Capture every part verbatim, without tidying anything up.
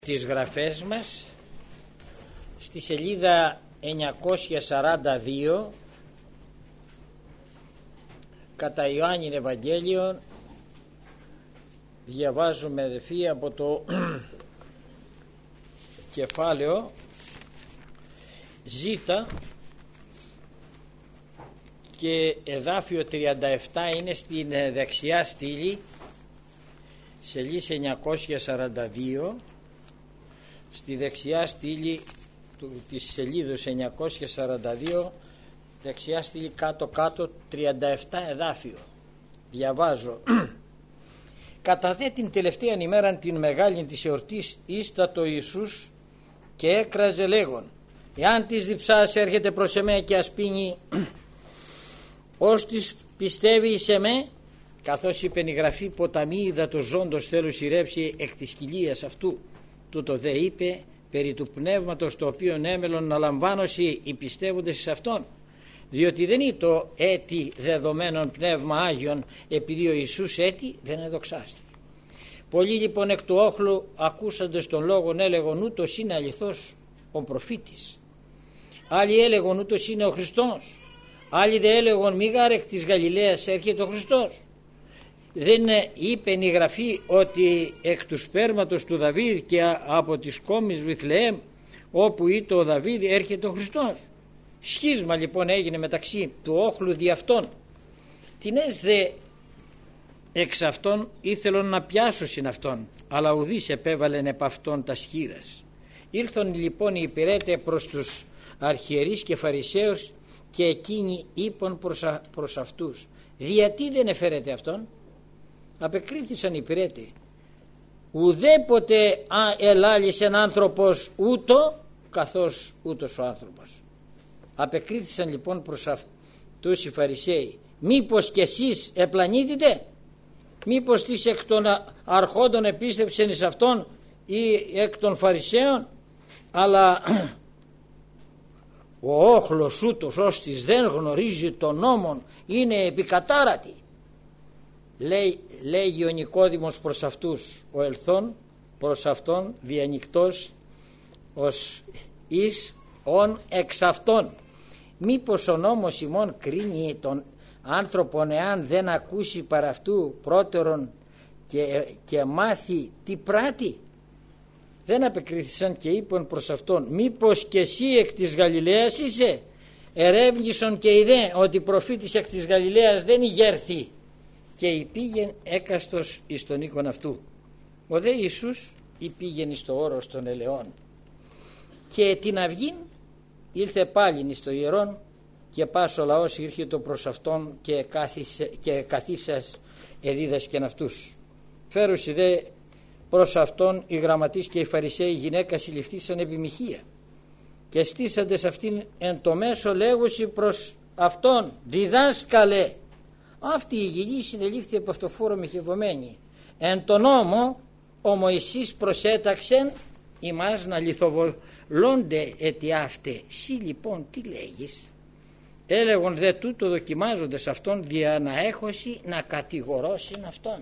Τις γραφές μας στη σελίδα εννιακόσια σαράντα δύο κατά Ιωάννη Ευαγγέλιο διαβάζουμε αδελφοί από το κεφάλαιο Ζ και εδάφιο τριάντα επτά, είναι στην δεξιά στήλη, σελίδα εννιακόσια σαράντα δύο, στη δεξιά στήλη του, της σελίδος εννιακόσια σαράντα δύο, δεξιά στήλη κάτω κάτω, τριάντα επτά εδάφιο. Διαβάζω. Κατά δε την τελευταία ημέρα την μεγάλη της εορτής ίστατο Ιησούς και έκραζε λέγον, εάν της διψάς έρχεται προς εμέ και ασπίνει ως της πιστεύει σε με, καθώς είπε η γραφή, ποταμί υδατος ζώντος θέλω σειρέψει εκ της κοιλίας αυτού. Τούτο δε είπε περί του πνεύματος το οποίο έμελον να λαμβάνωση οι πιστεύοντες εις αυτόν, διότι δεν είναι το έτη δεδομένων πνεύμα Άγιον, επειδή ο Ιησούς έτη δεν εδοξάστηκε. Πολλοί λοιπόν εκ του όχλου ακούσαντες τον λόγον έλεγον ούτως είναι αληθώς ο προφήτης, άλλοι έλεγον ούτως είναι ο Χριστός, άλλοι δε έλεγον μη γάρ εκ της Γαλιλαίας έρχεται ο Χριστός. Δεν είπε η γραφή ότι εκ του σπέρματος του Δαβίδ και από τις κόμης Βιθλεέμ όπου ήτο ο Δαβίδ έρχεται ο Χριστός. Σχίσμα λοιπόν έγινε μεταξύ του όχλου δι' αυτών. Τινές δε εξ αυτών ήθελον να πιάσωσιν αυτόν, αλλά ουδής επέβαλεν επ' αυτόν τα σχήρας. Ήλθον λοιπόν οι υπηρέτε προς τους αρχιερείς και φαρισαίους και εκείνοι είπαν προς, α, προς αυτούς, γιατί δεν εφέρετε αυτόν? Απεκρίθησαν οι υπηρέτε, ουδέποτε ελάλησεν άνθρωπος ούτω καθώς ούτως ο άνθρωπος. Απεκρίθησαν λοιπόν προς αυτούς οι Φαρισαίοι, μήπως κι εσείς επλανήθητε? Μήπως τις εκ των αρχόντων επίστευσεν εις αυτόν ή εκ των Φαρισαίων? Αλλά ο όχλος ούτως ώστις δεν γνωρίζει τον νόμον είναι επικατάρατη. Λέει, λέγει ο Νικόδημος προς αυτούς, ο ελθόν προς αυτόν διανυκτός ως εις ον εξ αυτών. Μήπως ο νόμος ημών κρίνει τον άνθρωπον εάν δεν ακούσει παρά αυτού πρώτερον και, και μάθει τι πράττει? Δεν απεκρίθησαν και είπαν προς αυτόν, μήπως και εσύ εκ της Γαλιλαίας είσαι? Ερεύνησον και είδε ότι προφήτης εκ της Γαλιλαίας δεν ηγέρθη. Και υπήγεν έκαστος εις τον οίκον αυτού. Ο δε Ιησούς υπήγεν εις το όρος των ελαιών. Και την αυγήν ήλθε πάλιν εις το ιερόν και πας ο λαός ήρχετο προς αυτόν και, κάθισε, και καθίσας εδίδασκεν αυτούς. Φέρουσι δε προς αυτόν οι γραμματείς και οι Φαρισαίοι γυναίκα συλληφθήσαν επί μοιχεία και στήσαντες αυτήν εν το μέσο λέγουσι προς αυτόν, διδάσκαλε. Αυτή η γυλή συνελήφθη από αυτοφόρο μοιχευωμένη. Εν τον νόμο ο Μωυσής προσέταξεν ημάς να λιθοβολώνται αιτιάφτε. Συ λοιπόν τι λέγεις? Έλεγον δε τούτο δοκιμάζοντες αυτόν δια να έχωση να κατηγορώσιν αυτόν.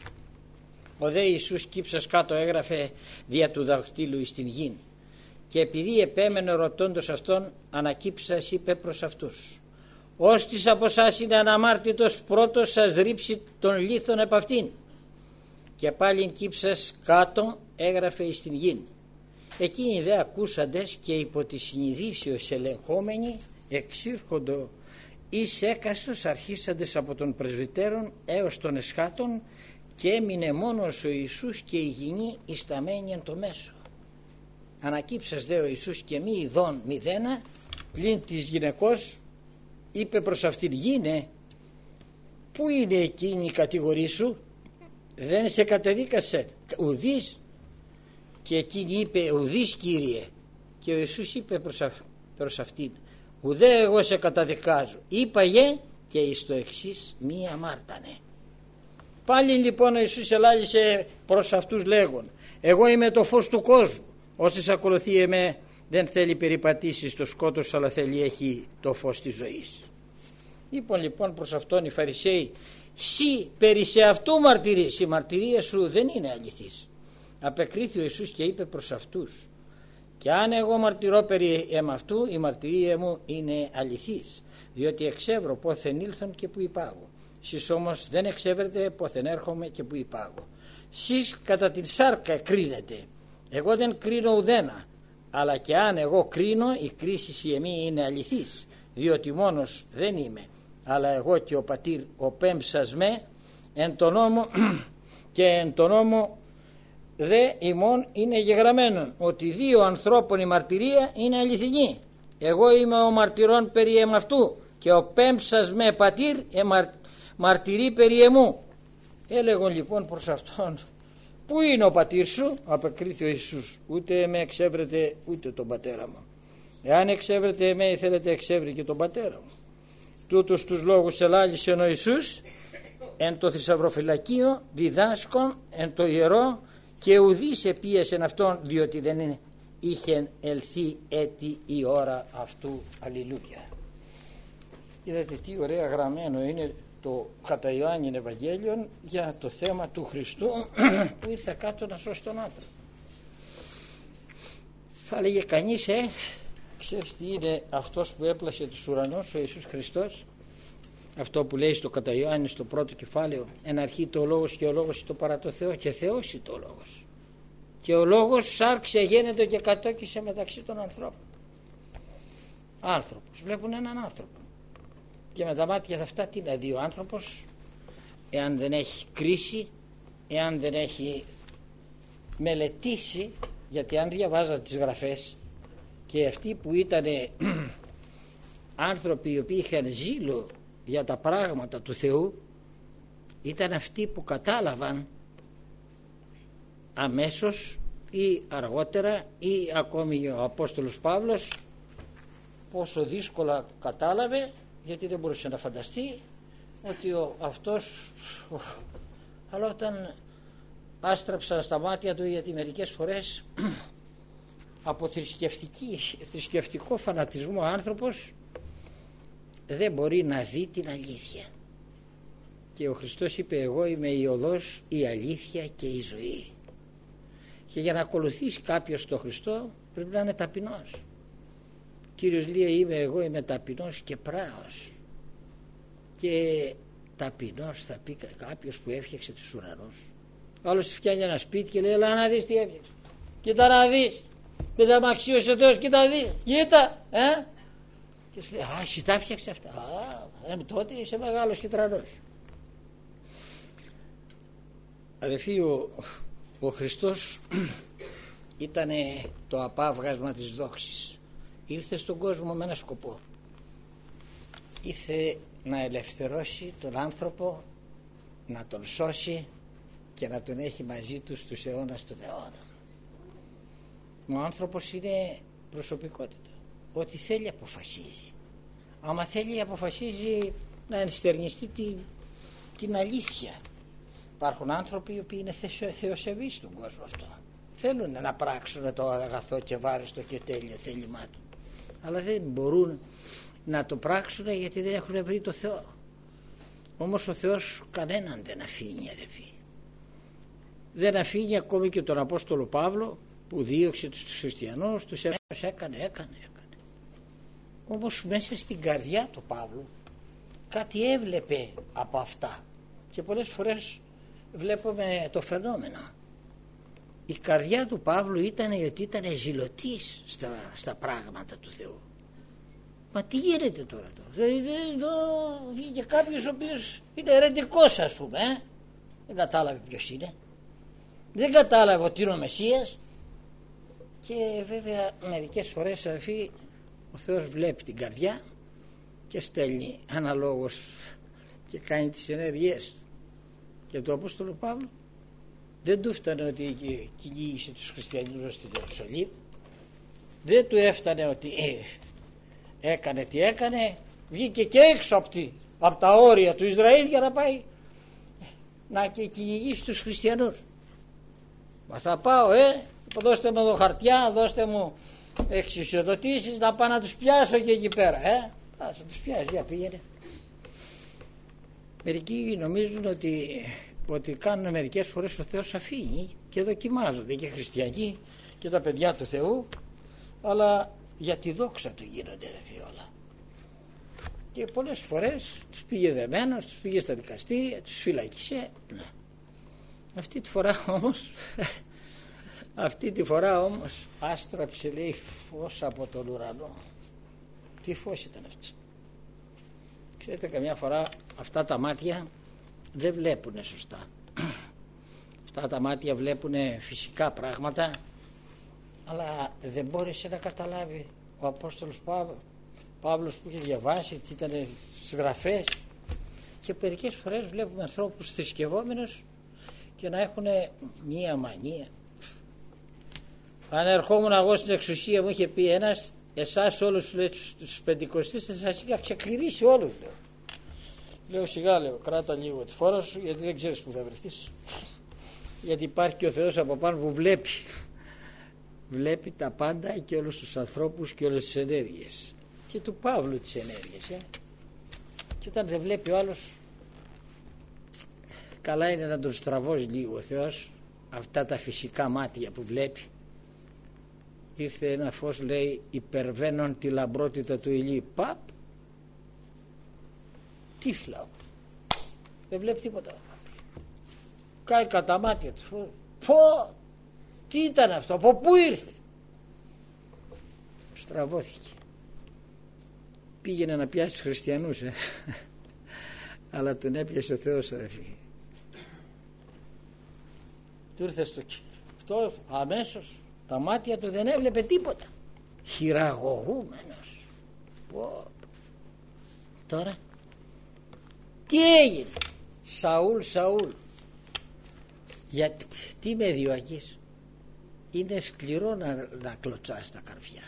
Ο δε Ιησούς κύψας κάτω έγραφε δια του δαχτύλου εις την γην. Και επειδή επέμενε ρωτώντος αυτόν, ανακύψας είπε προς αυτούς, «Όστις από σας είναι αναμάρτητος πρώτος σας ρίψει τον λίθον επ' αυτήν». Και πάλιν κύψας κάτω έγραφε εις την γην. Εκείνοι δε ακούσαντες και υπό τη συνειδήσεως ελεγχόμενοι εξήρχοντο εις έκαστος αρχίσαντες από τον πρεσβυτέρων έως των εσχάτων, και έμεινε μόνος ο Ιησούς και η γυνή ισταμένη εν το μέσο. Ανακύψας δε ο Ιησούς και μη ειδών μηδένα πλην της γυναικός είπε προς αυτήν, γίνε, πού είναι εκείνη η κατηγορή σου? Δεν σε κατεδίκασε ουδής? Και εκείνη είπε, ουδής Κύριε. Και ο Ιησούς είπε προς, αυ, προς αυτήν, ουδέ εγώ σε καταδικάζω, είπαγε και εις το εξής μη αμάρτανε. Πάλι λοιπόν ο Ιησούς ελάλησε προς αυτούς λέγον, εγώ είμαι το φως του κόσμου, όσοι ακολουθεί εμέ δεν θέλει περιπατήσει στο σκότος, αλλά θέλει έχει το φως της ζωής. Είπαν λοιπόν προς αυτόν οι Φαρισαίοι, σύ περί σε αυτού μαρτυρείς, η μαρτυρία σου δεν είναι αληθής. απεκρίθη ο Ιησούς και είπε προς αυτούς: «Και αν εγώ μαρτυρώ περί εμαυτού, η μαρτυρία μου είναι αληθής, διότι εξεύρω πόθεν ήλθον και που υπάγω. Σεις όμως δεν εξεύρετε πόθεν έρχομαι και που υπάγω. Σεις κατά την σάρκα κρίνετε, εγώ δεν κρίνω ουδένα, αλλά και αν εγώ κρίνω, η κρίση η εμή είναι αληθής, διότι μόνος δεν είμαι, αλλά εγώ και ο πατήρ ο πέμψας με εν τον νόμο και εν τον νόμο δε ημών είναι γεγραμμένον ότι δύο ανθρώπων η μαρτυρία είναι αληθινή. Εγώ είμαι ο μαρτυρών περί εμαυτού και ο πέμψας με πατήρ εμαρ, μαρτυρεί περί εμού». Έλεγον λοιπόν προς αυτόν: «Πού είναι ο πατήρ σου?» Απεκρίθη ο Ιησούς: «Ούτε με εξεύρετε ούτε τον πατέρα μου. Εάν εξεύρετε εμέ, θέλετε εξεύρει και τον πατέρα μου». Τούτους τους λόγους ελάλησε ο Ιησούς εν το θησαυροφυλακείο διδάσκον εν το ιερό, και ουδείς επίεσεν αυτόν, διότι δεν είχε ελθεί έτη η ώρα αυτού. Αλληλούια. Είδατε τι ωραία γραμμένο είναι το κατά Ιωάννην Ευαγγέλιον για το θέμα του Χριστού που ήρθε κάτω να σώσει τον άνθρωπο. Θα έλεγε κανείς, ε, ξέρεις τι είναι αυτός που έπλασε τους ουρανούς, ο Ιησούς Χριστός? Αυτό που λέει στο κατά Ιωάννη στο πρώτο κεφάλαιο: «Εν αρχή το λόγος και ο λόγος το παρά το Θεό και Θεός το λόγος. Και ο λόγος σάρξε γένετο και κατόκισε μεταξύ των ανθρώπων». Άνθρωπος, βλέπουν έναν άνθρωπο και με τα μάτια αυτά τι να δει ο άνθρωπος, εάν δεν έχει κρίση, εάν δεν έχει μελετήσει? Γιατί αν διαβάζατε τις γραφές, και αυτοί που ήταν άνθρωποι οι οποίοι είχαν ζήλο για τα πράγματα του Θεού, ήταν αυτοί που κατάλαβαν αμέσως ή αργότερα, ή ακόμη ο Απόστολος Παύλος πόσο δύσκολα κατάλαβε, γιατί δεν μπορούσε να φανταστεί ότι ο, αυτός ο, αλλά όταν άστραψαν στα μάτια του, γιατί μερικές φορές από θρησκευτικό φανατισμό ο άνθρωπος δεν μπορεί να δει την αλήθεια, και ο Χριστός είπε: «Εγώ είμαι η οδός, η αλήθεια και η ζωή». Και για να ακολουθήσει κάποιος τον Χριστό πρέπει να είναι ταπεινός. Κύριος λέει: «Είμαι εγώ, είμαι ταπεινός και πράος». Και ταπεινός θα πει κάποιος που έφτιαξε τους ουρανούς. Άλλος φτιάχνει ένα σπίτι και λέει: «Έλα να δεις τι έφτιαξε. Κοίτα να δεις. Δεν τα μ' αξίωσε ο Θεός, κοίτα δει. Κοίτα, ε». Και σου λέει: «Α, εσύ τα έφτιαξε αυτά. Α, ε, τότε είσαι μεγάλος και τρανός». Αδελφοί, ο, ο Χριστός ήταν το απάβγασμα της δόξης. Ήρθε στον κόσμο με ένα σκοπό. Ήρθε να ελευθερώσει τον άνθρωπο, να τον σώσει και να τον έχει μαζί του στους αιώνας των αιώνων. Ο άνθρωπος είναι προσωπικότητα. Ό,τι θέλει αποφασίζει. Άμα θέλει αποφασίζει να ενστερνιστεί την, την αλήθεια. Υπάρχουν άνθρωποι οι οποίοι είναι θεοσεβείς στον κόσμο αυτό. Θέλουν να πράξουν το αγαθό και βάρεστο και τέλειο θέλημά του, αλλά δεν μπορούν να το πράξουν γιατί δεν έχουν βρει το Θεό. Όμως ο Θεός κανέναν δεν αφήνει, αδελφοί. Δεν αφήνει ακόμη και τον Απόστολο Παύλο που δίωξε τους χριστιανούς, τους έκανε, έκανε, έκανε. Όμως μέσα στην καρδιά του Παύλου κάτι έβλεπε από αυτά, και πολλές φορές βλέπουμε το φαινόμενο. Η καρδιά του Παύλου ήταν ότι ήταν ζηλωτής στα, στα πράγματα του Θεού. Μα τι γίνεται τώρα εδώ? Βγήκε κάποιος ο οποίος είναι αιρετικός, ας πούμε, ε? Δεν κατάλαβε ποιος είναι, δεν κατάλαβε ότι είναι ο Μεσσίας. Και βέβαια μερικές φορές, αδελφοί, ο Θεός βλέπει την καρδιά και στέλνει αναλόγως και κάνει τις ενέργειες. Και το Απόστολο Παύλο δεν του έφτανε ότι κυνήγησε τους χριστιανούς στην Ιερουσαλήμ, δεν του έφτανε ότι ε, έκανε τι έκανε, βγήκε και έξω από, τη, από τα όρια του Ισραήλ για να πάει να και κυνηγήσει τους χριστιανούς. Μα θα πάω, ε, δώστε μου εδώ χαρτιά, δώστε μου εξουσιοδοτήσεις να πάω να τους πιάσω και εκεί πέρα, ε. Θα τους πιάσει, για πήγαινε. Μερικοί νομίζουν ότι, ότι κάνουν μερικές φορές ο Θεός αφήνει και δοκιμάζονται και χριστιανοί και τα παιδιά του Θεού, αλλά για τη δόξα του γίνονται όλα. Και πολλές φορές τους πήγε δεμένος, τους πήγε στα δικαστήρια, τους φυλακίσε. Ναι. Αυτή τη φορά όμως αυτή τη φορά όμως άστραψε, λέει, φως από τον ουρανό. Τι φως ήταν αυτό? Ξέρετε, καμιά φορά αυτά τα μάτια δεν βλέπουν σωστά. Αυτά τα μάτια βλέπουν φυσικά πράγματα, αλλά δεν μπόρεσε να καταλάβει ο Απόστολος Παύλος, Παύλος που είχε διαβάσει τι ήταν στις γραφές. Και μερικές φορές βλέπουμε ανθρώπους θρησκευόμενους και να έχουν μία μανία. Αν ερχόμουν εγώ στην εξουσία, μου είχε πει ένας, εσάς όλους τους πεντηκοστείς σας είχα ξεκληρίσει όλους, λέω. Λέω, σιγά, λέω, κράτα λίγο τη φόρα σου, γιατί δεν ξέρεις που θα βρεθείς. Γιατί υπάρχει και ο Θεός από πάνω που βλέπει. Βλέπει τα πάντα και όλους τους ανθρώπους και όλες τις ενέργειες. Και του Παύλου τις ενέργειες. Ε. Και όταν δεν βλέπει ο άλλος, καλά είναι να τον στραβώσει λίγο ο Θεός. Αυτά τα φυσικά μάτια που βλέπει. Ήρθε ένα φως, λέει, υπερβαίνον τη λαμπρότητα του ηλίου. Παπ, τύφλα. Δεν βλέπει τίποτα. Κάει κατά μάτια του. Πω, τι ήταν αυτό, από πού ήρθε? Στραβώθηκε. Πήγαινε να πιάσει τους χριστιανούς, ε. Αλλά τον έπιασε ο Θεός, αδελφοί. Του ήρθε στο αυτό αμέσως. Τα μάτια του δεν έβλεπε τίποτα. Χειραγωγούμενος. Πω. Τώρα τι έγινε? Σαούλ, Σαούλ, γιατί τι με διώκεις? Είναι σκληρό να, να κλωτσάς τα καρφιά.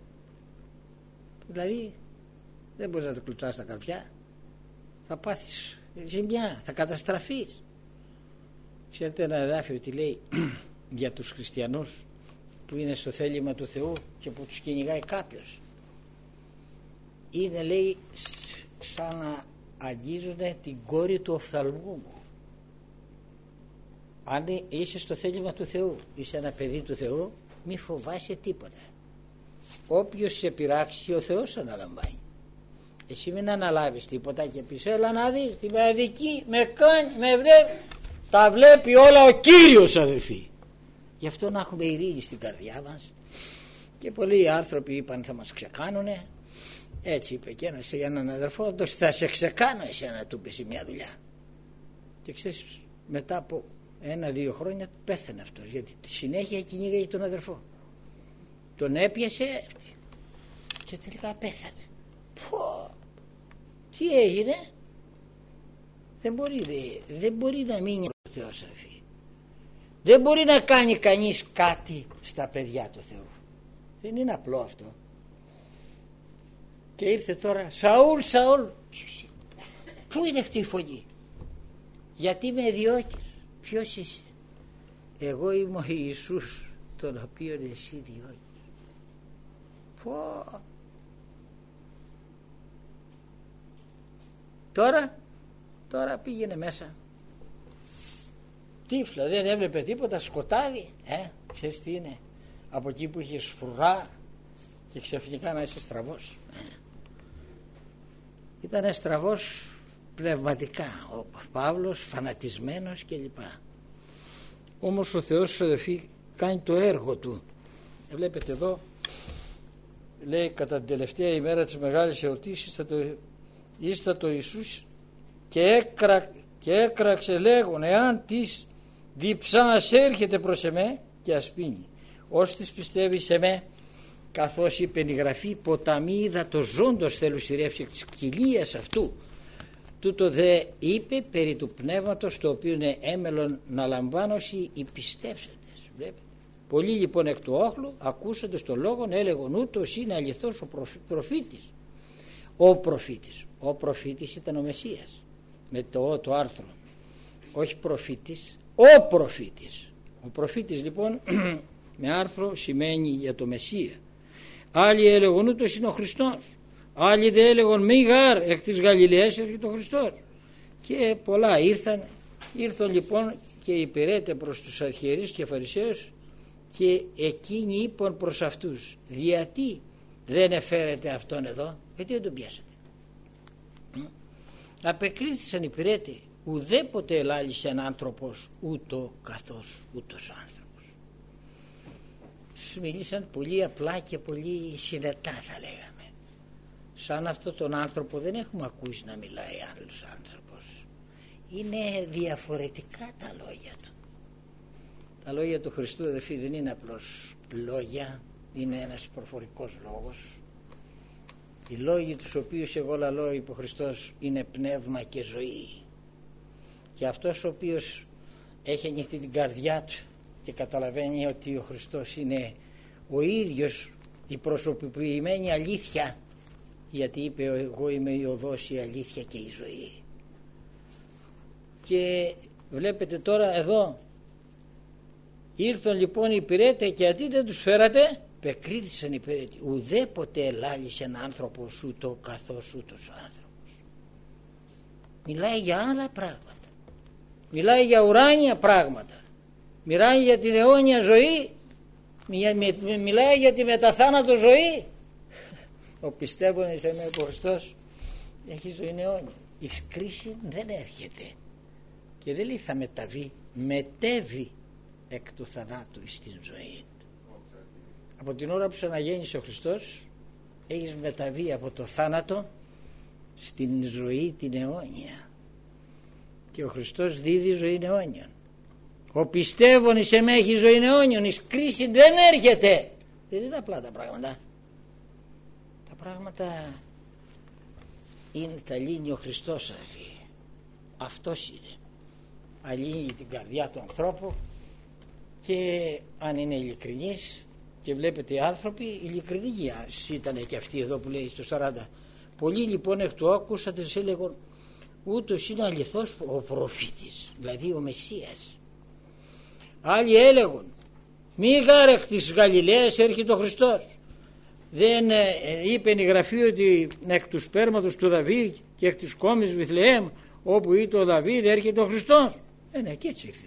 Δηλαδή δεν μπορείς να τα κλωτσάς τα καρφιά, θα πάθεις ζημιά, θα καταστραφείς. Ξέρετε ένα εδάφιο τι λέει για τους χριστιανούς που είναι στο θέλημα του Θεού και που τους κυνηγάει κάποιος? Είναι, λέει, σαν να αγγίζουν την κόρη του οφθαλμού μου. Αν είσαι στο θέλημα του Θεού, είσαι ένα παιδί του Θεού, μη φοβάσαι τίποτα. Όποιος σε πειράξει, ο Θεός αναλαμβάνει. Εσύ μην αναλάβεις τίποτα και πεις, έλα να δεις, την παιδική με κάνει, με βλέπει. Τα βλέπει όλα ο Κύριος, αδελφοί. Γι' αυτό να έχουμε ειρήνη στην καρδιά μας. Και πολλοί άνθρωποι είπαν θα μας ξεκάνουνε. Έτσι είπε και ένας για έναν αδερφό, θα σε ξεκάνω εσένα, του είπε σε μια δουλειά. Και ξέρεις, μετά από ένα-δύο χρόνια πέθανε αυτός, γιατί τη συνέχεια κυνήγαγε τον αδερφό. Τον έπιασε και τελικά πέθανε. Πω, τι έγινε? Δεν μπορεί, δε, δεν μπορεί να μείνει ο Θεός, αφή. Δεν μπορεί να κάνει κανείς κάτι στα παιδιά του Θεού. Δεν είναι απλό αυτό. Και ήρθε τώρα, Σαούλ, Σαούλ, πού είναι αυτή η φωνή? Γιατί με διώκεις? Ποιος είσαι? Εγώ είμαι ο Ιησούς, τον οποίον εσύ διώκεις. Πω. Τώρα, τώρα πήγαινε μέσα. Τύφλα, δεν έβλεπε τίποτα, σκοτάδι. Ε, ξέρεις τι είναι? Από εκεί που είχες φρουρά και ξαφνικά να είσαι στραβός. Ε. Ήταν στραβός πνευματικά ο Παύλος, φανατισμένος κλπ. Όμως ο Θεός, αδελφοί, κάνει το έργο του. Βλέπετε εδώ, λέει, κατά την τελευταία ημέρα της μεγάλης εορτής ήστα το, ήστα το Ιησούς και, έκρα, και έκραξε λέγον, εάν της διψάς έρχεται προς εμέ και ασπίνει. Ως της πιστεύει σε με, καθώς είπε η Γραφή, ποταμί υδατος ζώντος θέλουν σειρεύσει εκ της κοιλίας αυτού. Τούτο δε είπε περί του πνεύματος, το οποίο είναι έμελον να λαμβάνωση οι πιστεύσαντες. Βλέπετε. Πολλοί λοιπόν εκ του όχλου, ακούσαντες τον λόγον, έλεγον ούτως είναι αληθώς ο προφήτης. Ο προφήτης. Ο προφήτης ήταν ο Μεσσίας. Με το ο το άρθρο. Όχι προφήτης, ο προφήτης. Ο προφήτης λοιπόν με άρθρο σημαίνει για το Μεσσία. Άλλοι έλεγον ούτως είναι ο Χριστός. Άλλοι δε έλεγον μη γάρ εκ της Γαλιλαίας έρχεται ο Χριστός. Και πολλά ήρθαν. Ήρθαν λοιπόν και υπηρέτε προς τους αρχιερείς και φαρισαίους, και εκείνοι είπαν προς αυτούς, γιατί δεν εφέρετε αυτόν εδώ, γιατί δεν τον πιάσατε. Απεκρίθησαν οι πυρέτες, ουδέποτε ελάλησε έναν άνθρωπος ούτω καθώς ούτως άνθρωπος. Τους μιλήσαν πολύ απλά και πολύ συνετά, θα λέγαμε. Σαν αυτό τον άνθρωπο δεν έχουμε ακούσει να μιλάει άλλος άνθρωπος. Είναι διαφορετικά τα λόγια του. Τα λόγια του Χριστού, αδελφοί, δεν είναι απλώς λόγια, είναι ένας προφορικός λόγος. Οι λόγοι τους οποίους εγώ λαλώ υπό Χριστός είναι πνεύμα και ζωή. Και αυτός ο οποίος έχει ανοιχτεί την καρδιά του και καταλαβαίνει ότι ο Χριστός είναι ο ίδιος η προσωποποιημένη αλήθεια, γιατί είπε εγώ είμαι η οδός, η αλήθεια και η ζωή. Και βλέπετε τώρα εδώ, ήρθαν λοιπόν οι υπηρέτες και γιατί δεν τους φέρατε, πεκρίθησαν οι υπηρέτες, ουδέποτε ελάλησε ένα άνθρωπος ούτω καθώς ούτως ο άνθρωπος. Μιλάει για άλλα πράγματα, μιλάει για ουράνια πράγματα, μιλάει για την αιώνια ζωή, μιλάει για τη μεταθάνατο ζωή. Ο πιστεύων σε με ο Χριστός έχει ζωή αιώνια. Η κρίση δεν έρχεται και δεν λέει θα μεταβεί, μετέβει εκ του θανάτου στην ζωή. Από την ώρα που σου αναγέννησε ο Χριστός έχεις μεταβεί από το θάνατο στην ζωή την αιώνια, και ο Χριστός δίδει ζωή αιώνιον. Ο πιστεύων εις εμέ έχει ζωή αιώνιον. Η κρίση δεν έρχεται. Δεν είναι απλά τα πράγματα. Τα πράγματα είναι, τα λύνει ο Χριστός, αρφή. Αυτός είναι. Αλύνει την καρδιά του ανθρώπου, και αν είναι ειλικρινής, και βλέπετε οι άνθρωποι ειλικρινοί ήταν και αυτοί εδώ που λέει στο σαράντα. Πολλοί λοιπόν εκ του άκουσατε σε έλεγαν ούτως είναι αληθώς ο προφήτης, δηλαδή ο Μεσσίας. Άλλοι έλεγαν μη γάρε εκ της Γαλιλαίας έρχεται ο Χριστός. Δεν ε, είπε η Γραφή ότι εκ του σπέρματος του Δαβίδ και εκ της κόμης Βιθλεέμ όπου ήταν ο Δαβίδ έρχεται ο Χριστός. Ε, ναι, και έτσι ήρθε.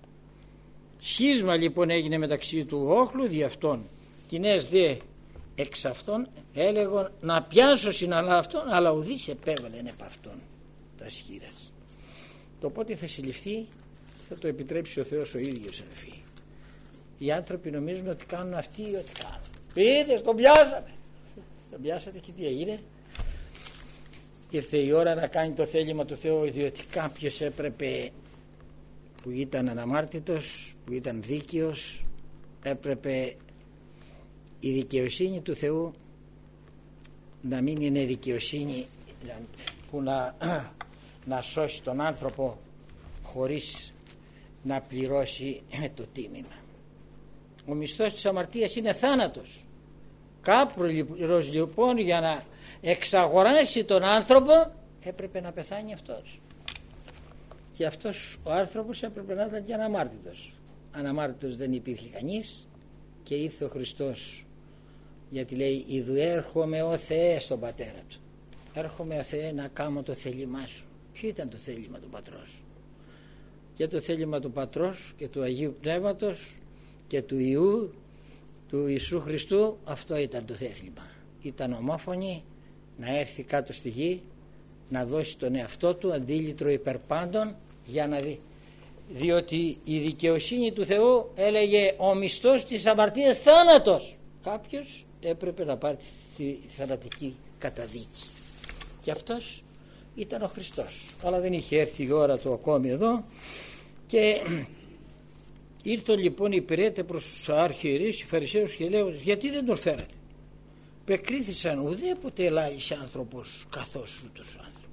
Σχίσμα λοιπόν έγινε μεταξύ του όχλου δι' αυτόν. Κοινές δε εξ αυτών έλεγαν να πιάσω συναλλά αυτόν, αλλά ουδής επέβαλεν επ' αυτόν τα σχήρας. Το πότε θα συλληφθεί θα το επιτρέψει ο Θεός ο ίδιος, αδελφοί. Οι άνθρωποι νομίζουν ότι κάνουν αυτοί ό,τι κάνουν. Πείτε, τον πιάσαμε. Τον πιάσατε και τι έγινε. Ήρθε η ώρα να κάνει το θέλημα του Θεού, διότι κάποιος έπρεπε, που ήταν αναμάρτητος, που ήταν δίκαιος, έπρεπε η δικαιοσύνη του Θεού να μην είναι δικαιοσύνη που να, να σώσει τον άνθρωπο χωρίς να πληρώσει το τίμημα. Ο μισθός της αμαρτίας είναι θάνατος. Κάποιος λοιπόν για να εξαγοράσει τον άνθρωπο έπρεπε να πεθάνει αυτός. Και αυτός ο άνθρωπος έπρεπε να ήταν και αναμάρτητος. Αναμάρτητος δεν υπήρχε κανείς, και ήρθε ο Χριστός, γιατί λέει «Ιδου έρχομαι ο Θεέ στον Πατέρα του». Έρχομαι ο Θεέ να κάνω το θέλημά σου. Ποιο ήταν το θέλημα του Πατρός? Και το θέλημα του Πατρός και του Αγίου Πνεύματος και του Ιού του Ιησού Χριστού, αυτό ήταν το θέλημα. Ήταν ομόφωνη να έρθει κάτω στη γη, να δώσει τον εαυτό του αντίλητρο υπερπάντων, για να δει, διότι η δικαιοσύνη του Θεού έλεγε ο μισθός της αμαρτίας θάνατος. Κάποιος έπρεπε να πάρει τη θανατική καταδίκη, και αυτός ήταν ο Χριστός. Αλλά δεν είχε έρθει η ώρα του ακόμη εδώ, και ήρθαν λοιπόν οι υπηρέτες προς τους αρχιερείς, οι Φαρισαίους, και λέγουν γιατί δεν τον φέρατε? Πεκρίθησαν ουδέποτε ελάλησε άνθρωπος καθώς ούτως ο άνθρωπος.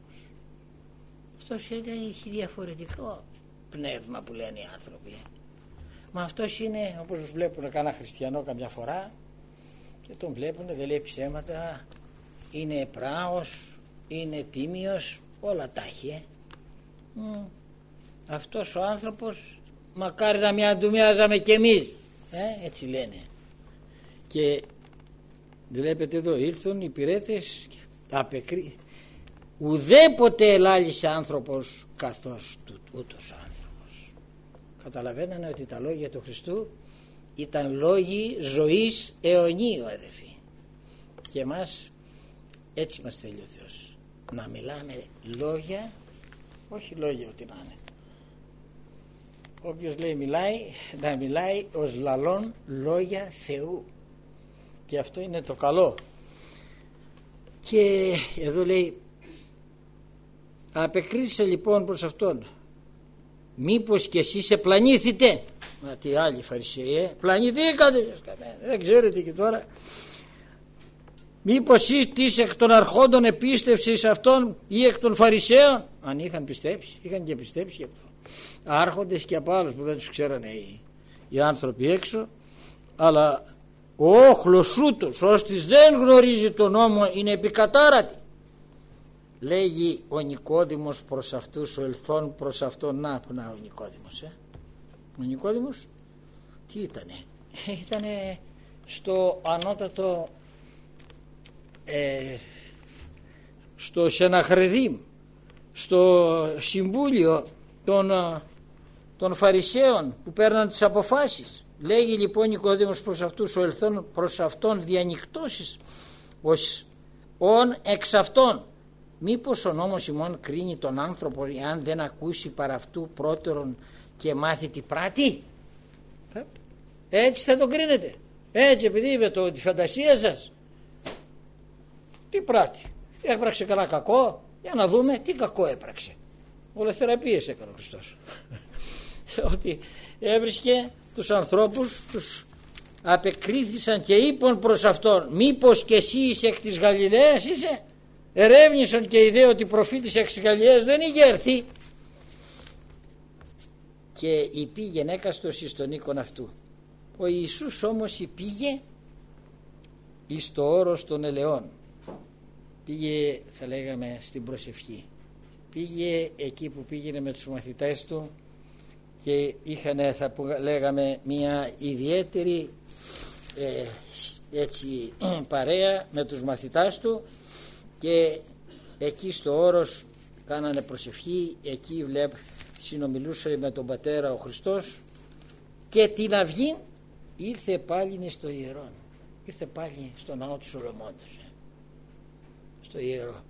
Αυτός έχει διαφορετικό πνεύμα που λένε οι άνθρωποι. Μα αυτός είναι, όπως βλέπουν κανένα χριστιανό καμιά φορά, και τον βλέπουν, δεν λέει ψέματα, είναι πράος, είναι τίμιος, όλα τα έχει. Ε. Mm. Αυτός ο άνθρωπος μακάρι να μην του μοιάζαμε κι εμείς, ε, έτσι λένε. Και βλέπετε εδώ ήρθαν οι υπηρέτες, απεκρί... ουδέποτε ελάλησε άνθρωπος καθώς του, ούτως άνθρωπος. καταλαβαίνανε ότι τα λόγια του Χριστού ήταν λόγοι ζωής αιωνίου, αδερφοί. Και εμάς έτσι μας θέλει ο Θεός, να μιλάμε λόγια, όχι λόγια ό,τι να είναι. Όποιος λέει μιλάει, να μιλάει ως λαλών λόγια Θεού, και αυτό είναι το καλό. Και εδώ λέει, απεκρίθησε λοιπόν προς αυτόν, μήπως και εσείς επλανήθητε? Μα τι άλλοι Φαρισαίοι, ε? Πλανηθήκατε, δεν ξέρετε και τώρα? Μήπως εσείς εκ των αρχόντων επίστευσης αυτών ή εκ των Φαρισαίων? Αν είχαν πιστέψει, είχαν και πιστέψει και από άρχοντες και από άλλους που δεν τους ξέρανε οι, οι άνθρωποι έξω. Αλλά ο όχλος ούτως ώστις δεν γνωρίζει τον νόμο είναι επικατάρατη. Λέγει ο Νικόδημος προς αυτούς, ο ελθόν προς αυτόν. Να, που να ο Νικόδημος, ε? Ο Νικόδημος τι ήτανε? Ήτανε στο ανώτατο ε, στο Σεναχρεδίμ, στο συμβούλιο των, των Φαρισαίων που παίρναν τις αποφάσεις. Λέγει λοιπόν Νικόδημος προς αυτούς, ο ελθόν προς αυτόν διανυκτώσεις ως ον εξ αυτών. Μήπως ο νόμος ημών κρίνει τον άνθρωπο εάν δεν ακούσει παρά αυτού πρώτερον και μάθει τι πράττει? Έτσι θα τον κρίνετε? Έτσι, επειδή είπε το, τη φαντασία σας, τι πράττει? Έπραξε καλά κακό? Για να δούμε τι κακό έπραξε. Όλες θεραπείες έκανε ο Χριστός. Ότι έβρισκε τους ανθρώπους, τους απεκρίθησαν και είπαν προς αυτόν, μήπως και εσύ είσαι εκ της Γαλιλαίας είσαι? Ερεύνησαν και ιδέα ότι προφήτης εκ της Γαλιλαίας δεν είχε έρθει. Και υπήγε έκαστος εις τον οίκον αυτού. Ο Ιησούς όμως υπήγε εις το όρος των ελαιών. Πήγε, θα λέγαμε, στην προσευχή. Πήγε εκεί που πήγαινε με τους μαθητές του και είχαν, θα λέγαμε, μια ιδιαίτερη ε, έτσι παρέα με τους μαθητάς του, και εκεί στο όρος κάνανε προσευχή. Εκεί βλέπ συνομιλούσε με τον Πατέρα ο Χριστός, και την αυγή ήρθε πάλι στο ιερόν, ήρθε πάλι στον ναό του Σολομώντος, ε, στο ιερό.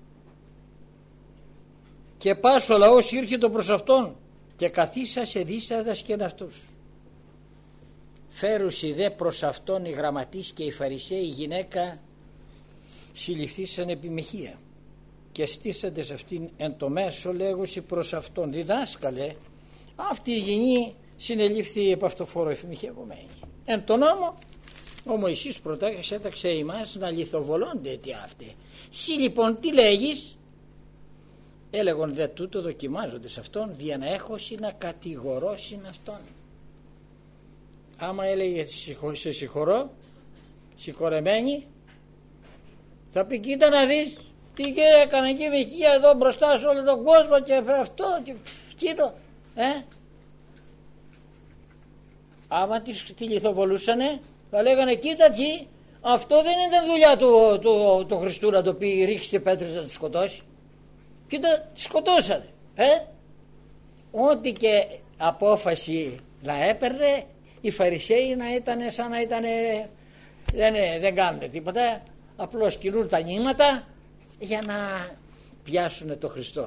Και πας ο λαός ήρθε το προς αυτόν και καθίσασε δίσαδας και αυτούς. Φέρουσι δε προς αυτόν οι γραμματείς και οι Φαρισαίοι γυναίκα συλληφθήσαν επιμεχεία, και στήσαντε σε αυτήν εν το μέσο λέγουσι προς αυτόν, διδάσκαλε, αυτή η γυνή συνελήφθη επ' αυτοφόρο εφημιχευμένη. Εν τον νόμο ο Μωυσής προτάξε έταξε ημάς να λιθοβολώνται τι αυτοί. Συ λοιπόν τι λέγεις? Έλεγον δε τούτο δοκιμάζονται σε αυτόν δια να έχωση να κατηγορώσουν αυτόν. Άμα έλεγε σε συγχωρώ, συγχωρεμένη, θα πει κοίτα να δεις τι και έκανε εκεί με εδώ μπροστά σε όλο τον κόσμο και αυτό και κοίτα, ε. Άμα τη, τη λιθοβολούσανε θα λέγανε κοίτα τι, αυτό δεν ήταν δουλειά του, του, του Χριστού να το πει ρίξτε πέτρες να τη σκοτώσει. Κοίτα, τη σκοτώσανε, ε. Ό,τι και απόφαση να έπαιρνε οι Φαρισαίοι να ήταν σαν να ήταν δεν, δεν κάνουν τίποτα, απλώς κινούν τα νήματα για να πιάσουν το Χριστό.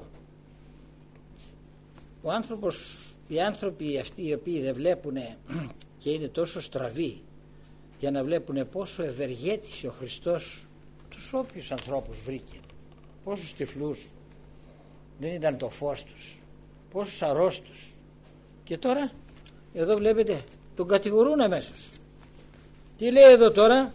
Ο άνθρωπος, οι άνθρωποι αυτοί οι οποίοι δεν βλέπουν και είναι τόσο στραβοί για να βλέπουν πόσο ευεργέτησε ο Χριστός τους όποιους ανθρώπους βρήκε, πόσους τυφλούς, δεν ήταν το φως τους, πόσους αρρώστους, και τώρα εδώ βλέπετε τον κατηγορούν αμέσως. Τι λέει εδώ τώρα?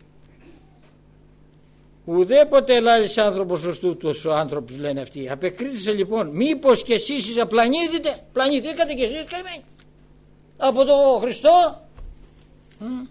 Ουδέποτε ελάλης άνθρωπος ως τούτος ο άνθρωπος, λένε αυτοί. Απεκρίθησε λοιπόν, μήπως και εσείς πλανήθητε, πλανηθήκατε και εσείς καημένοι από τον Χριστό? Mm.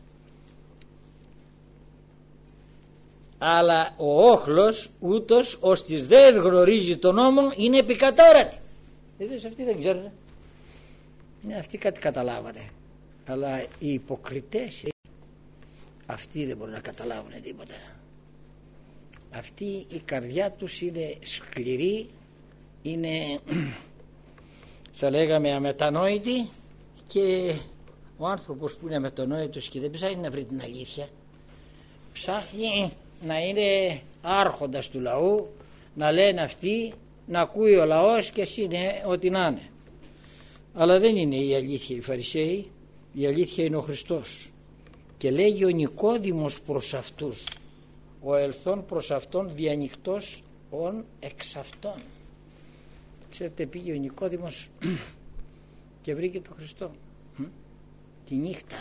Αλλά ο όχλος ούτως ώστις δεν γνωρίζει τον νόμο είναι επικατάρατη. Είδες, αυτοί δεν ξέρουν. Ναι, αυτοί κάτι καταλάβανε. Αλλά οι υποκριτές, αυτοί δεν μπορούν να καταλάβουν τίποτα. Αυτή η καρδιά τους είναι σκληρή, είναι θα λέγαμε αμετανόητη, Και ο άνθρωπος που είναι μετανόητος και δεν ψάχνει να βρει την αλήθεια, ψάχνει να είναι άρχοντας του λαού, να λένε αυτοί, να ακούει ο λαός και εσύ είναι ό,τι να είναι. Αλλά δεν είναι η αλήθεια οι Φαρισαίοι, η αλήθεια είναι ο Χριστός. Και λέγει ο Νικόδημος προς αυτούς, ο ελθόν προς αυτόν διανυκτός ον εξ αυτών. Ξέρετε, πήγε ο Νικόδημος και βρήκε τον Χριστό τη νύχτα.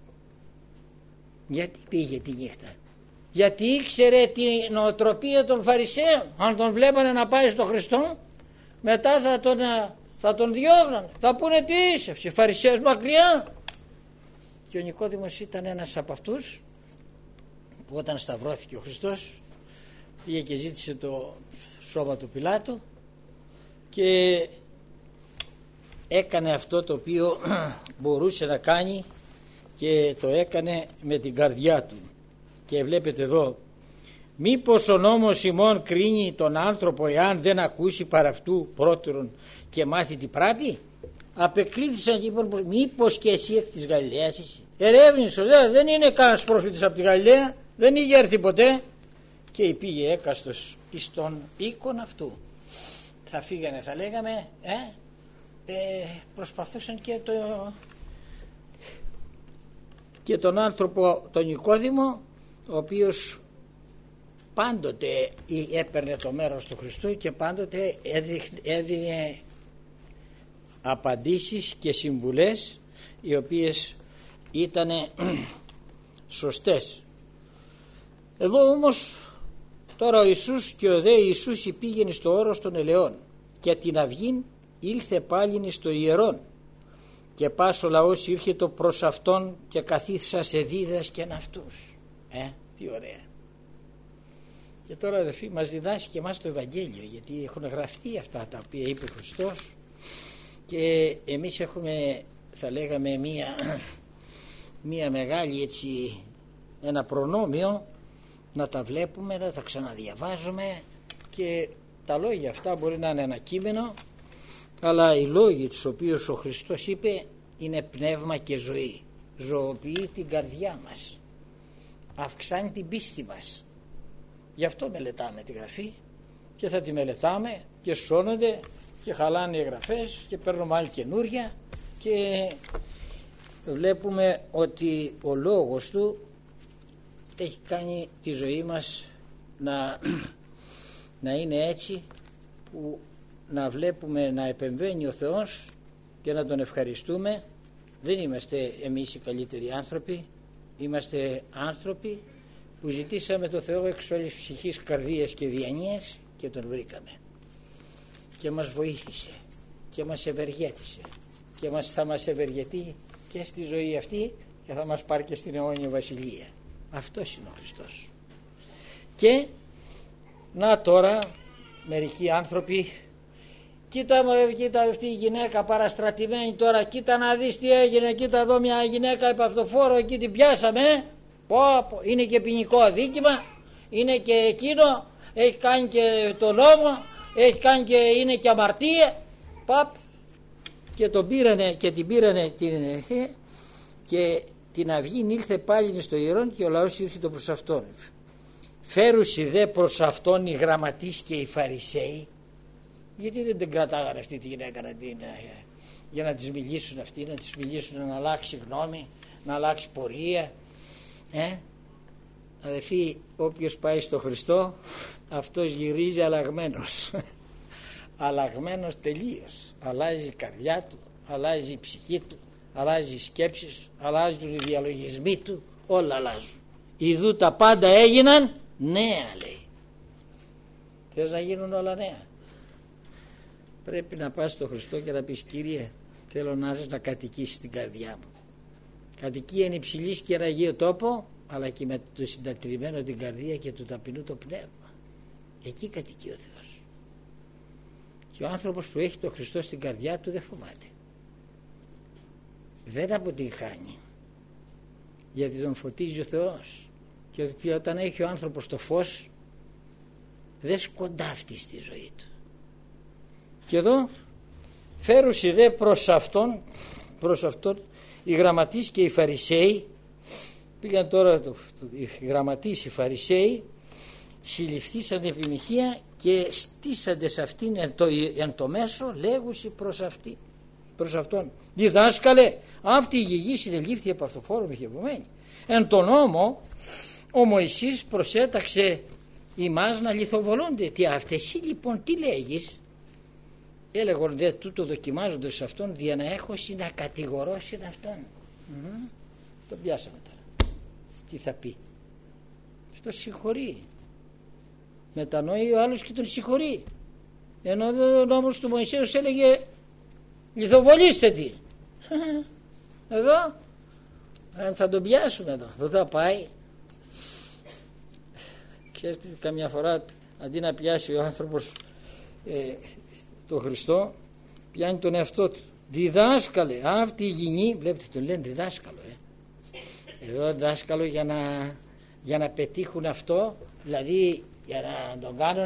Γιατί πήγε τη νύχτα? Γιατί ήξερε την νοοτροπία των Φαρισαίων. Αν τον βλέπανε να πάει στον Χριστό, μετά θα τον, θα τον διώγνανε, θα πούνε τι είσαι, Φαρισαίος μακριά. Και ο Νικόδημος ήταν ένας από αυτούς που όταν σταυρώθηκε ο Χριστός πήγε και ζήτησε το σώμα του Πιλάτου και έκανε αυτό το οποίο μπορούσε να κάνει και το έκανε με την καρδιά του. Και βλέπετε εδώ, μήπως ο νόμος ημών κρίνει τον άνθρωπο εάν δεν ακούσει παρά αυτού πρώτερον και μάθει τι πράττει? Απεκρίθησαν και είπαν, μήπως και εσύ εκ της Γαλιλαίας είσαι? Ερεύνησε, δεν είναι κανένας προφήτης από τη Γαλιλαία, δεν είχε έρθει ποτέ. Και πήγε έκαστος εις τον οίκον αυτού. Θα φύγανε, θα λέγαμε, ε, ε, προσπαθούσαν και, το, και τον άνθρωπο τον Νικόδημο, ο οποίος πάντοτε έπαιρνε το μέρος του Χριστού και πάντοτε έδινε απαντήσεις και συμβουλές οι οποίες ήταν σωστές. Εδώ όμως τώρα ο Ιησούς και ο δε Ιησούς πήγαινε στο όρος των ελαιών και την αυγήν ήλθε πάλιν στο ιερόν και πας ο λαός ήρχε το προς αυτόν και καθίσα σε δίδασκεν αυτούς. Ε, τι ωραία. Και τώρα αδελφοί μας διδάσκει και εμάς το Ευαγγέλιο, γιατί έχουν γραφτεί αυτά τα οποία είπε ο Χριστός και εμείς έχουμε, θα λέγαμε, μία, μία μεγάλη έτσι, ένα προνόμιο να τα βλέπουμε, να τα ξαναδιαβάζουμε και τα λόγια αυτά μπορεί να είναι ένα κείμενο, αλλά οι λόγοι τους οποίους ο Χριστός είπε είναι πνεύμα και ζωή. Ζωοποιεί την καρδιά μας, αυξάνει την πίστη μας. Γι' αυτό μελετάμε τη Γραφή και θα τη μελετάμε και σώνονται και χαλάνε οι γραφές και παίρνουμε άλλη καινούρια και βλέπουμε ότι ο λόγος του έχει κάνει τη ζωή μας να, να είναι έτσι που να βλέπουμε να επεμβαίνει ο Θεός και να τον ευχαριστούμε. Δεν είμαστε εμείς οι καλύτεροι άνθρωποι, είμαστε άνθρωποι που ζητήσαμε το Θεό εξ όλης ψυχής, καρδίας και διανοίας και τον βρήκαμε και μας βοήθησε και μας ευεργέτησε και μας, θα μας ευεργετεί και στη ζωή αυτή και θα μας πάρει και στην αιώνια βασιλεία. Αυτός είναι ο Χριστός. Και να τώρα μερικοί άνθρωποι, κοίτα, κοίτα αυτή η γυναίκα παραστρατημένη τώρα, κοίτα να δεις τι έγινε, κοίτα εδώ μια γυναίκα επαυτοφόρο, εκεί την πιάσαμε, πω, πω, είναι και ποινικό αδίκημα, είναι και εκείνο, έχει κάνει και το νόμο, έχει κάνει και είναι και αμαρτία, παπ, και τον πήρανε και την πήρανε την, και την αυγήν ήλθε πάλι στο ιερόν και ο λαός ήρθε το προς αυτόν. Φέρουσι δε προς αυτόν οι γραμματείς και οι Φαρισαίοι. Γιατί δεν την κρατάγανε αυτή τη γυναίκα να την, για να τις μιλήσουν αυτοί, να τις μιλήσουν να αλλάξει γνώμη, να αλλάξει πορεία. Ε? Αδελφοί, όποιος πάει στο Χριστό αυτός γυρίζει αλλαγμένος. Αλλαγμένος τελείως. Αλλάζει η καρδιά του, αλλάζει η ψυχή του, αλλάζει οι σκέψεις, αλλάζουν οι διαλογισμοί του, όλα αλλάζουν. Ιδού τα πάντα έγιναν νέα, λέει. Θες να γίνουν όλα νέα? Πρέπει να πας στο Χριστό και να πεις, Κύριε, θέλω να έρθεις να κατοικήσεις την καρδιά μου. Κατοικία είναι υψηλής και ένα αγίο τόπο, αλλά και με το συντατριμμένο την καρδία και του ταπεινού το πνεύμα. Εκεί κατοικεί ο Θεός. Και ο άνθρωπος που έχει το Χριστό στην καρδιά του δεν φοβάται. Δεν αποτυγχάνει, γιατί τον φωτίζει ο Θεός. Και όταν έχει ο άνθρωπος το φως, δεν σκοντάφτει στη ζωή του. Και εδώ φέρουσι δε προς αυτόν προς αυτόν οι γραμματείς και οι Φαρισαίοι. Πήγαν τώρα το, το, οι γραμματείς, οι Φαρισαίοι συλληφθήσαν επιμοιχεία και στήσανται σε αυτήν εν το, εν το μέσο λέγουσι προς, αυτή, προς αυτόν, διδάσκαλε, αυτή η γηγή συνελήφθη από αυτοφόρο μοιχευμένη. Εν τον νόμο ο Μωυσής προσέταξε ημάς να λιθοβολούνται. Τι αυτέ εσύ λοιπόν τι λέγεις? Έλεγον δε τούτο δοκιμάζοντας σε αυτόν δια να έχω να κατηγορώσει αυτόν. Mm-hmm. Τον πιάσαμε τώρα. Τι θα πει? Αυτό συγχωρεί. Μετανοεί ο άλλος και τον συγχωρεί. Ενώ ο νόμος του Μωυσέως έλεγε λιθοβολήστε τι. Εδώ αν θα τον πιάσουμε εδώ, εδώ θα πάει. Ξέρετε, καμιά φορά αντί να πιάσει ο άνθρωπος ε, τον Χριστό, πιάνει τον εαυτό του. Διδάσκαλε, αυτή η γυνή, βλέπετε τον λένε διδάσκαλο. Ε. Εδώ διδάσκαλο για να, για να πετύχουν αυτό, δηλαδή για να τον κάνουν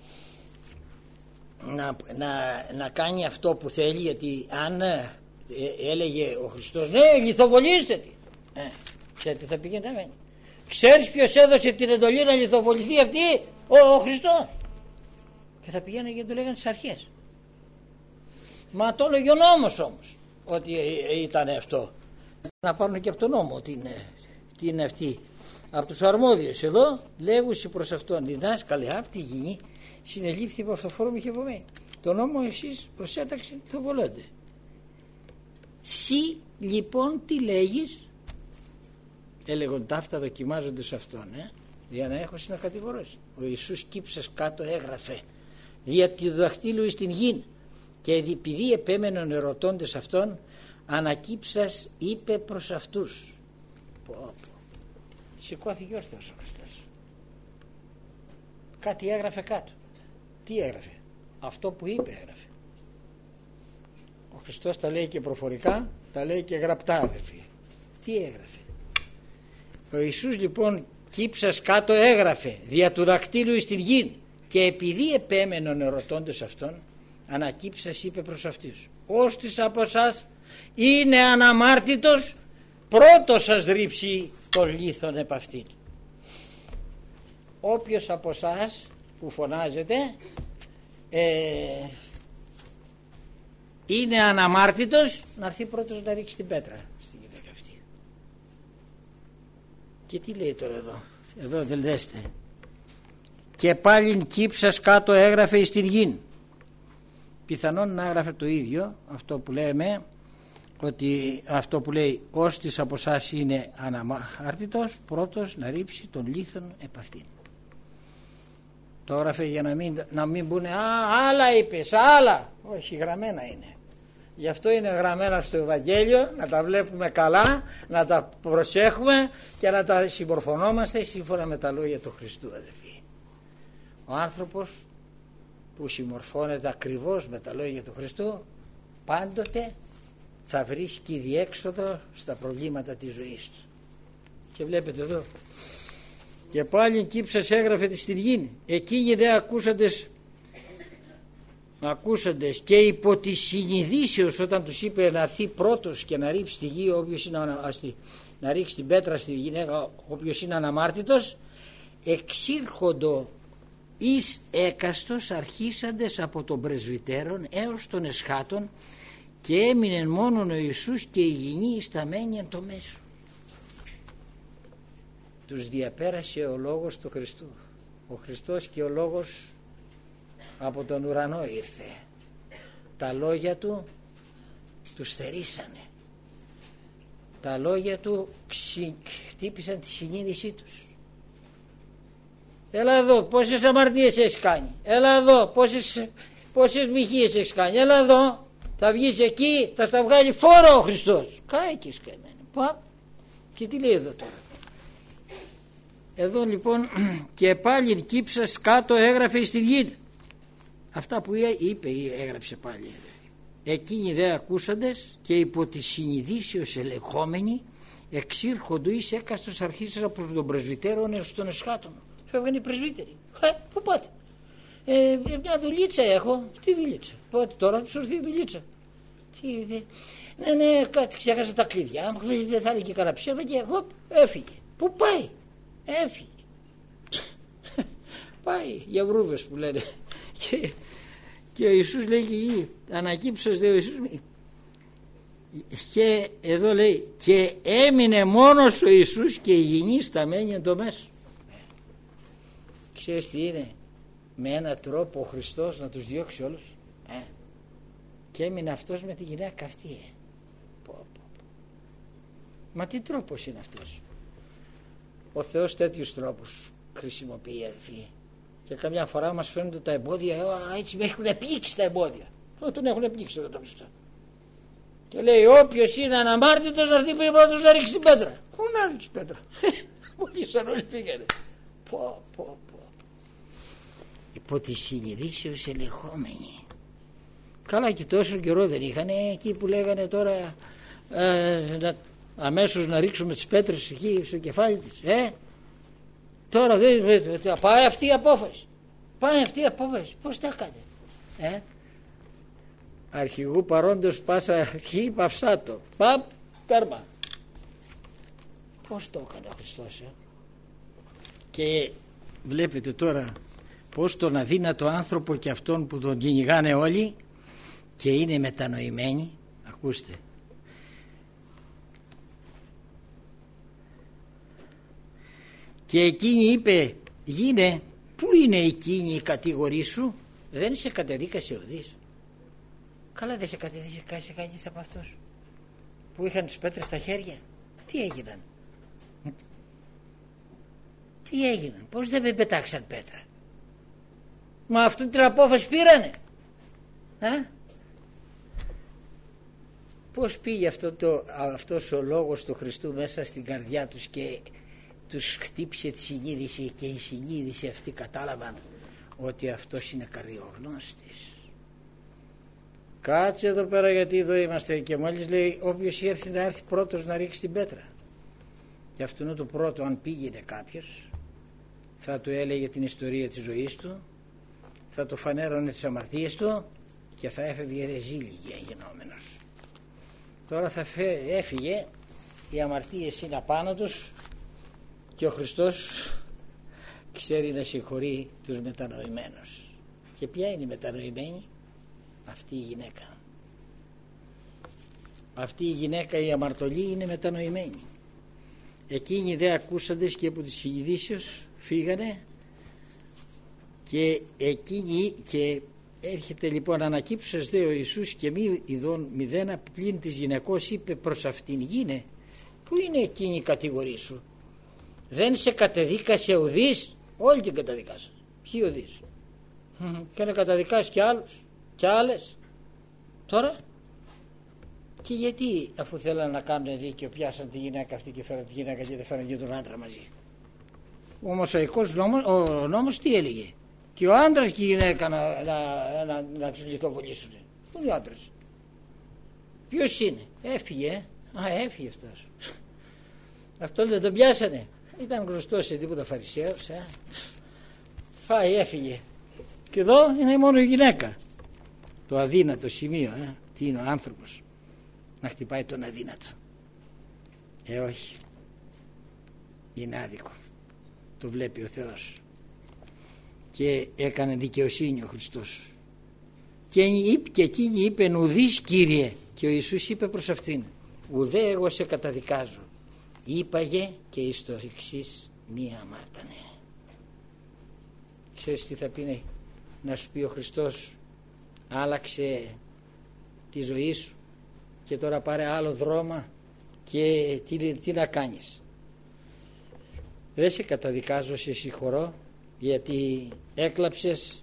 να, να, να κάνει αυτό που θέλει, γιατί αν ε, έλεγε ο Χριστός ναι λιθοβολήστε τη, ε, ξέρετε θα πήγαινε να. Ξέρεις ποιος έδωσε την εντολή να λιθοβοληθεί αυτή? Ο, ο Χριστός. Και θα πηγαίνανε και το λέγανε στις αρχές. Μα το έλεγε ο νόμος όμως ότι ήταν αυτό. Να πάρουν και από τον νόμο τι είναι, τι είναι αυτή. Από τους αρμόδιους εδώ λέγουσι προς αυτόν διδάσκαλε αυτή η γη συνελήφθη από αυτοφόρο μοιχευμένη. Το νόμο εσείς προσέταξε λιθοβολώνται. Συ λοιπόν τι λέγεις? Έλεγον ταύτα δοκιμάζονται σε αυτόν, ε, για να έχω να κατηγορώσει. Ο Ιησούς κύψας κάτω έγραφε δια του δαχτύλου εις την γην, και επειδή επέμενον ερωτώντες αυτόν, ανακύψας είπε προς αυτούς. Πω, πω. Σηκώθηκε όρθιος ο Χριστός. Κάτι έγραφε κάτω. Τι έγραφε? Αυτό που είπε έγραφε. Ο Χριστός τα λέει και προφορικά, τα λέει και γραπτά, αδερφοί. Τι έγραφε? Ο Ιησούς λοιπόν κύψας κάτω έγραφε δια του δακτύλου εις την γην, και επειδή επέμενον ερωτώντες αυτόν, ανακύψας είπε προς αυτούς, όστις από εσάς είναι αναμάρτητος, πρώτος σας ρίψει τον λίθον επ' αυτήν. Όποιος από εσάς που φωνάζετε ε, είναι αναμάρτητος, να έρθει πρώτος να ρίξει την πέτρα στην γυναίκα αυτή. Και τι λέει τώρα εδώ? Εδώ δεν δέστε. Και πάλι κύψας κάτω έγραφε εις την γην. Πιθανόν να έγραφε το ίδιο αυτό που λέμε, ότι αυτό που λέει όστις από εσάς είναι αναμάρτητος, πρώτος να ρίψει τον λίθον επ' αυτήν. Το έγραφε για να μην, να μην πούνε α, άλλα είπες, άλλα. Όχι, γραμμένα είναι. Γι' αυτό είναι γραμμένα στο Ευαγγέλιο, να τα βλέπουμε καλά, να τα προσέχουμε και να τα συμπορφωνόμαστε σύμφωνα με τα λόγια του Χριστού, αδελφοί. Ο άνθρωπος που συμμορφώνεται ακριβώς με τα λόγια του Χριστού πάντοτε θα βρίσκει διέξοδο στα προβλήματα της ζωής του. Και βλέπετε εδώ, και πάλι κύψας έγραφε τη στην γη, εκείνοι δε ακούσαντες ακούσαντες και υπό τη συνειδήσεως, όταν τους είπε να έρθει πρώτος και να ρίξει τη γη, όποιος είναι αναμάρτητος, να ρίξει την πέτρα στη γυναίκα όποιος είναι αναμάρτητος, εξήρχοντο εις έκαστος αρχίσαντες από τον πρεσβυτέρων έως των εσχάτων, και έμεινε μόνον ο Ιησούς και η γυνή σταμένη εν το μέσο. Τους διαπέρασε ο λόγος του Χριστού. Ο Χριστός και ο λόγος από τον ουρανό ήρθε. Τα λόγια του τους θερήσανε. Τα λόγια του χτύπησαν τη συνείδησή τους. Έλα εδώ, πόσες αμαρτίες έχεις κάνει. Έλα εδώ, πόσες, πόσες μοιχείες έχεις κάνει. Έλα εδώ, θα βγεις εκεί, θα στα βγάλει φόρο ο Χριστός. Κάηκες καημένο. Πα. Και τι λέει εδώ τώρα? Εδώ λοιπόν, και πάλι κύψας κάτω έγραφε στην γη. Αυτά που είπε ή έγραψε πάλι. Εκείνοι δε ακούσαντες και υπό τη συνειδήσεως ελεγχόμενοι, εξήρχοντου εις έκαστος αρχίσας από τον πρεσβυτέρων έως των εσχάτων. Φεύγανε οι πρεσβύτεροι. Ε, πού πάτε? Ε, μια δουλίτσα έχω. Τι δουλίτσα? Πότε τώρα τους ορθεί η δουλίτσα? Τι, δε. Ναι, ναι, κάτι ξέχασα τα κλειδιά μου, δεν θα έλεγε καλά ψέμα και οπ, έφυγε. Πού πάει? Έφυγε. Πάει για βρούβες που λένε. Και, και ο Ιησούς λέει και ανακύψος δε ο Ιησούς, και εδώ λέει και έμεινε μόνος ο Ιησούς και η γυνή σταμένη εν το μέσο. Ξέρεις τι είναι? Με έναν τρόπο ο Χριστός να τους διώξει όλους, ε? Και έμεινε αυτός με τη γυναίκα αυτή, ε. Πω, πω, πω. Μα τι τρόπος είναι αυτός? Ο Θεός τέτοιους τρόπους χρησιμοποιεί, αδελφοί. Και καμιά φορά μας φαίνονται τα εμπόδια, έτσι με έχουν πλήξει τα εμπόδια. Ό, τον έχουν πλήξει εδώ το πιστό. Και λέει όποιος είναι αναμάρτητος να έρθει πριν πρώτος να ρίξει την πέτρα. Πού να ρίξει πέτρα? Μόλις σαν όλοι πήγαινε. Πω πω πω. Υπό τη συνειδήσεως ελεγχόμενοι. Καλά και τόσο καιρό δεν είχαν εκεί που λέγανε τώρα ε, να, αμέσως να ρίξουμε τις πέτρες εκεί στο κεφάλι της. Ε, τώρα δεν πάει αυτή η απόφαση. Πάει αυτή η απόφαση. Πώς τα έκανε? Ε, αρχηγού παρόντος πάσα χι παυσάτο. Παπ, τέρμα. Πώς το έκανε ο Χριστός, ε? Και βλέπετε τώρα πως τον αδύνατο άνθρωπο και αυτόν που τον κυνηγάνε όλοι και είναι μετανοημένοι, ακούστε, και εκείνη είπε γίνε, πού είναι εκείνη η κατηγορή σου? Δεν σε κατεδίκασε ο Δής? Καλά δεν σε κατεδίκασε κανείς από αυτούς που είχαν τις πέτρες στα χέρια? Τι έγιναν? Τι έγιναν? Πώς δεν με πετάξαν πέτρα? Μα αυτήν την απόφαση πήρανε. Α? Πώς πήγε αυτό το, αυτός ο λόγος του Χριστού μέσα στην καρδιά τους και τους χτύπησε τη συνείδηση, και η συνείδηση αυτή κατάλαβαν ότι αυτός είναι καρδιογνώστης. Κάτσε εδώ πέρα γιατί εδώ είμαστε, και μόλις λέει όποιος έρθει να έρθει πρώτος να ρίξει την πέτρα. Και αυτόν το πρώτο, αν πήγαινε κάποιος, θα του έλεγε την ιστορία της ζωής του, θα του φανέρωνε τις αμαρτίες του και θα έφευγε ρεζίλιγια γενόμενος. Τώρα θα έφυγε, οι αμαρτίες είναι απάνω τους και ο Χριστός ξέρει να συγχωρεί τους μετανοημένους. Και ποια είναι η μετανοημένη? Αυτή η γυναίκα. Αυτή η γυναίκα, η αμαρτωλή, είναι μετανοημένη. Εκείνοι δε ακούσαντες και από τις συνειδήσεως φύγανε, και εκείνοι, και έρχεται λοιπόν ανακύψας δε ο Ιησούς και μη ειδών μηδένα πλην της γυναικός είπε προς αυτήν γίνε, πού είναι εκείνη η κατηγορή σου? Δεν σε κατεδίκασε ο Δής? Όλοι την καταδικάσαν. Ποιοι ο Δής? Και να καταδικάσει και άλλους και άλλες. Τώρα και γιατί, αφού θέλανε να κάνουν δίκαιο, πιάσαν τη γυναίκα αυτή και φέραν τη γυναίκα και δεν φέραν και τον άντρα μαζί? Ο Μωσαϊκός νόμος, ο νόμος τι έλεγε? Και ο άντρας και η γυναίκα να, να, να, να τους λιθοβολήσουν. Πού είναι ο άντρας? Ποιος είναι? Έφυγε. Ε? Α, έφυγε αυτός. Αυτό δεν τον πιάσανε. Ήταν γνωστός σε τίποτα φαρισαίος. Ε? Πάει, έφυγε. Και εδώ είναι μόνο η γυναίκα. Το αδύνατο σημείο. Ε? Τι είναι ο άνθρωπος? Να χτυπάει τον αδύνατο. Ε, όχι. Είναι άδικο. Το βλέπει ο Θεός. Και έκανε δικαιοσύνη ο Χριστός. Και, και εκείνη είπε ουδείς Κύριε, και ο Ιησούς είπε προς αυτήν ουδέ εγώ σε καταδικάζω, είπαγε και εις το εξής μη αμάρτανε. Ξέρεις τι θα πει να σου πει ο Χριστός? Άλλαξε τη ζωή σου και τώρα πάρε άλλο δρόμο και τι, τι να κάνεις? Δεν σε καταδικάζω, σε συγχωρώ, γιατί έκλαψες,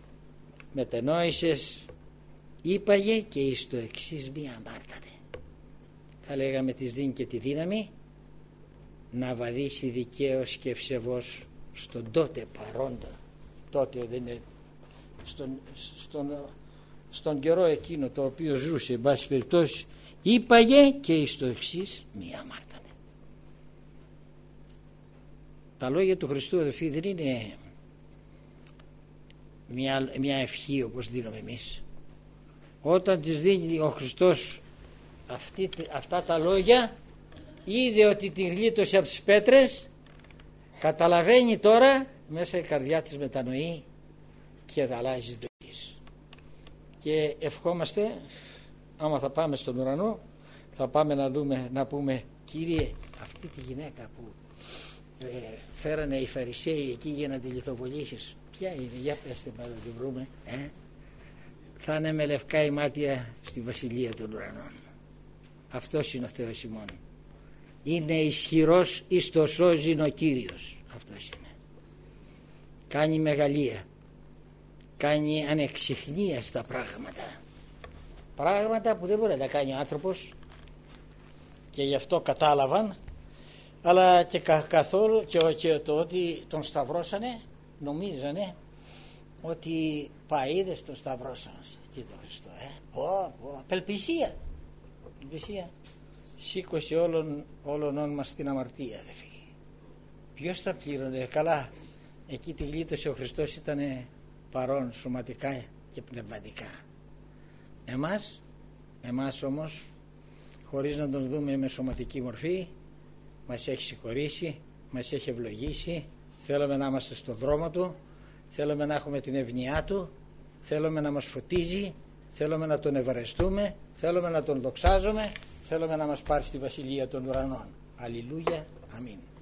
μετενόησες, είπαγε και εις το εξής μη αμάρτανε. Θα λέγαμε της δίνει και τη δύναμη να βαδίσει δικαίως και ευσεβώς στον τότε παρόντα, τότε δεν είναι, στον, στον, στον καιρό εκείνο το οποίο ζούσε, εν πάση περιπτώσει, είπαγε και εις το εξής μη αμάρτανε. Τα λόγια του Χριστού, αδελφοί, δεν είναι μια, μια ευχή όπως δίνουμε εμείς. Όταν της δίνει ο Χριστός αυτή, αυτά τα λόγια, είδε ότι την γλίτωσε από τις πέτρες, καταλαβαίνει τώρα, μέσα η καρδιά της μετανοεί και αλλάζει το της. Και ευχόμαστε, άμα θα πάμε στον ουρανό, θα πάμε να δούμε, να πούμε, Κύριε, αυτή τη γυναίκα που ε, φέρανε οι Φαρισαίοι εκεί για να τη λιθοβολήσεις, ποια είναι, για πέστε μας να τη βρούμε, ε? Θα είναι με λευκά ημάτια στη βασιλεία των ουρανών. Αυτός είναι ο Θεός ημών. Είναι ισχυρός εις το σώζειν ο Κύριος. Αυτός είναι. Κάνει μεγαλεία, κάνει ανεξιχνία στα πράγματα, πράγματα που δεν μπορεί να τα κάνει ο άνθρωπος, και γι' αυτό κατάλαβαν. Αλλά και κα, καθόλου και, και το ότι τον σταυρώσανε, νομίζανε ότι παΐδες τον σταυρώσανε. Τι το Χριστό, ε? Πω, πω, απελπισία. Απελπισία. Σήκωσε όλων, όλων μας την αμαρτία, αδελφοί. Ποιος τα πλήρωνε? Καλά, εκεί τη γλίτωσε ο Χριστός, ήταν παρόν σωματικά και πνευματικά. Εμάς, εμάς όμως, χωρίς να τον δούμε με σωματική μορφή, μας έχει συγχωρήσει, μας έχει ευλογήσει. Θέλουμε να είμαστε στο δρόμο του, θέλουμε να έχουμε την ευνοιά του, θέλουμε να μας φωτίζει, θέλουμε να τον ευαρεστούμε, θέλουμε να τον δοξάζουμε, θέλουμε να μας πάρει στη βασιλεία των ουρανών. Αλληλούια, αμήν.